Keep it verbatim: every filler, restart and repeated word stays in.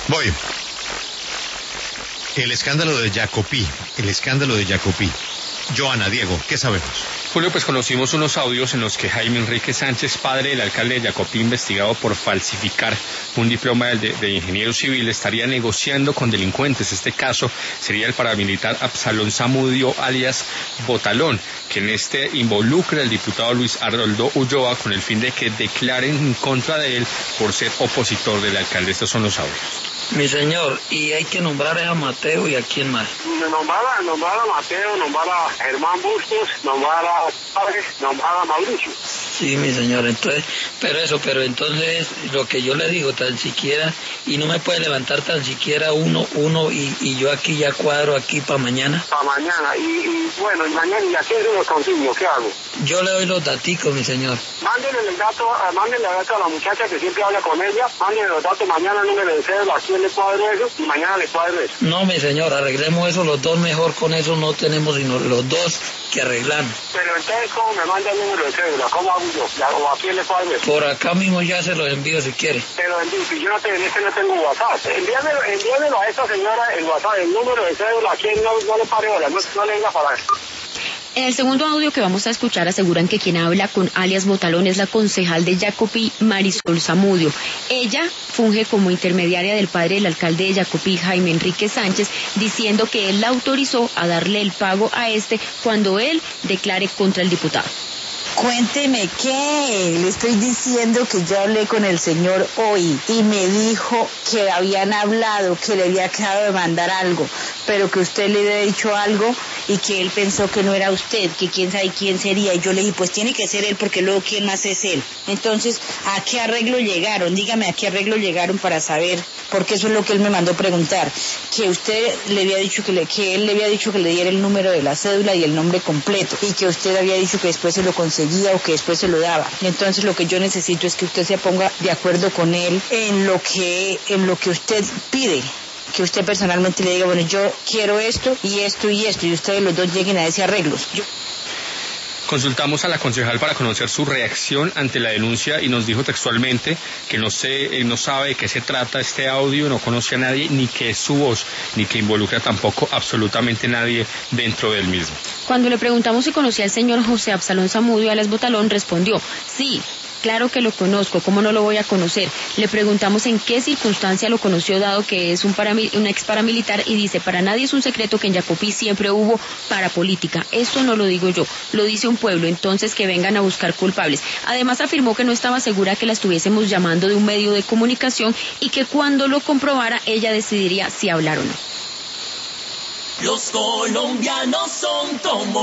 Voy. El escándalo de Jacopí, el escándalo de Jacopí. Joana, Diego, ¿qué sabemos? Julio, pues conocimos unos audios en los que Jaime Enrique Sánchez, padre del alcalde de Jacopí, investigado por falsificar un diploma de, de ingeniero civil, estaría negociando con delincuentes. Este caso sería el paramilitar Absalón Zamudio, alias Botalón, que en este involucra al diputado Luis Arnoldo Ulloa con el fin de que declaren en contra de él por ser opositor del alcalde. Estos son los audios. Mi señor, y hay que nombrar a Mateo y a quién más. Nombrar a, nombrar a Mateo, nombrar a Germán Bustos, nombrar a Padre, nombrar a Mauricio. Sí, mi señor, entonces, pero eso, pero entonces lo que yo le digo, tan siquiera, y no me puede levantar tan siquiera uno, uno, y, y yo aquí ya cuadro aquí para mañana. Para mañana, y, y bueno, y mañana, ¿y a quién se los consigo? ¿Qué hago? Yo le doy los daticos, mi señor. Mándenle el dato, mándenle el dato a la muchacha que siempre habla con ella, mándenle los datos mañana, el número de cédula, a quién le cuadro eso, y mañana le cuadro eso. No, mi señor, arreglemos eso los dos mejor, con eso no tenemos sino los dos que arreglar. Pero entonces, ¿cómo me manda el número de cédula? ¿Cómo hago yo? ¿O a quién le cuadro eso? Por acá mismo ya se los envío si quiere. Pero si yo no, te, en este no tengo WhatsApp, envíamelo, envíamelo a esta señora el WhatsApp, el número de cédula, a quién no, no le pare bola, no, no le venga para eso. En el segundo audio que vamos a escuchar aseguran que quien habla con alias Botalón es la concejal de Jacopí, Marisol Zamudio. Ella funge como intermediaria del padre del alcalde de Jacopí, Jaime Enrique Sánchez, diciendo que él la autorizó a darle el pago a este cuando él declare contra el diputado. Cuénteme qué, le estoy diciendo que yo hablé con el señor hoy y me dijo que habían hablado, que le había quedado de mandar algo, pero que usted le había dicho algo y que él pensó que no era usted, que quién sabe quién sería. Y yo le dije, pues tiene que ser él porque luego quién más es él. Entonces, ¿a qué arreglo llegaron? Dígame a qué arreglo llegaron para saber, porque eso es lo que él me mandó preguntar, que usted le había dicho que, le, que él le había dicho que le diera el número de la cédula y el nombre completo y que usted había dicho que después se lo conseguía o que después se lo daba. Entonces lo que yo necesito es que usted se ponga de acuerdo con él en lo que en lo que usted pide, que usted personalmente le diga, bueno, yo quiero esto y esto y esto, y ustedes los dos lleguen a ese arreglo. Yo... Consultamos a la concejal para conocer su reacción ante la denuncia y nos dijo textualmente que no sé, no sabe de qué se trata este audio, no conoce a nadie, ni que es su voz, ni que involucra tampoco absolutamente nadie dentro del mismo. Cuando le preguntamos si conocía al señor José Absalón Zamudio alias Botalón, respondió, sí, claro que lo conozco, ¿cómo no lo voy a conocer? Le preguntamos en qué circunstancia lo conoció, dado que es un, paramil- un ex paramilitar, y dice, para nadie es un secreto que en Jacopí siempre hubo parapolítica. Esto no lo digo yo, lo dice un pueblo, entonces que vengan a buscar culpables. Además afirmó que no estaba segura que la estuviésemos llamando de un medio de comunicación y que cuando lo comprobara ella decidiría si hablar o no. Los colombianos son como